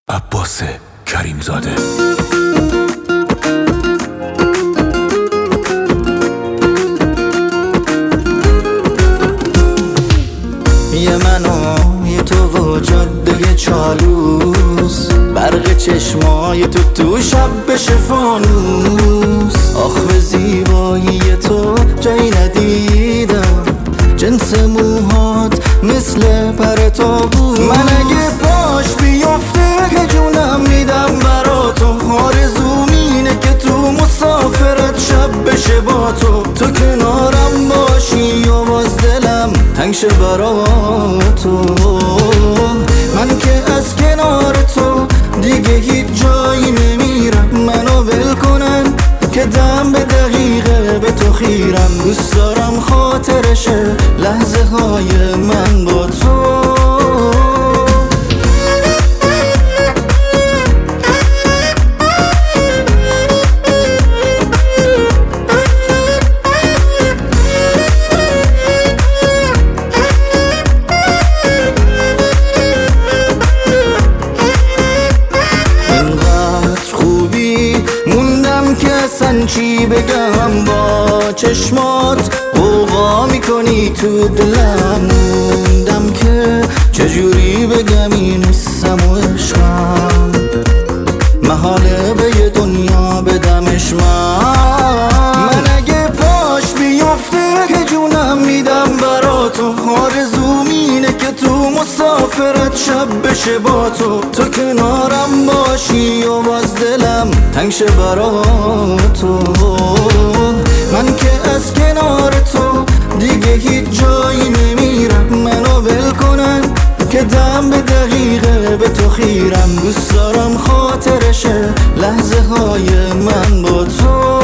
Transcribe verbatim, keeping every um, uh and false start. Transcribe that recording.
عباس کریمزاده. یه من و یه تو و جاده چالوس، برق چشمای تو تو شب بشه فانوس. آخ به زیبایی تو جایی ندیدم، جنس موهات مثل پر تابوس. من اگه پاش بیفته که جونم میدم برا تو، آرزوم اینه که تو مسافرت شب بشه با تو. تو کنارم باشی و باز دلم تنگ شه برا تو. من که از کنار تو دیگه هیچ جایی نمیرم. منو ول کنن که دم به دقیقه به تو خیرم. دوست دارم خاطرشه لحظه های من با تو. اصلا چی بگم با چشمات غوغا میکنی تو دلم. موندم که چجوری بگم این حسم و عشقم، محاله به یه دنیا بدمش من. من اگه پاش بیفته که جونم میدم برا تو، آرزوم اینه که تو مسافرت شب بشه با تو. تو کنارم باشی و باز دلم تنگ شه برا تو. من که از کنار تو دیگه هیچ جایی نمیرم. منو ول کنن که دم به دقیقه به تو خیرم. دوست دارم خاطرشه لحظه های من با تو.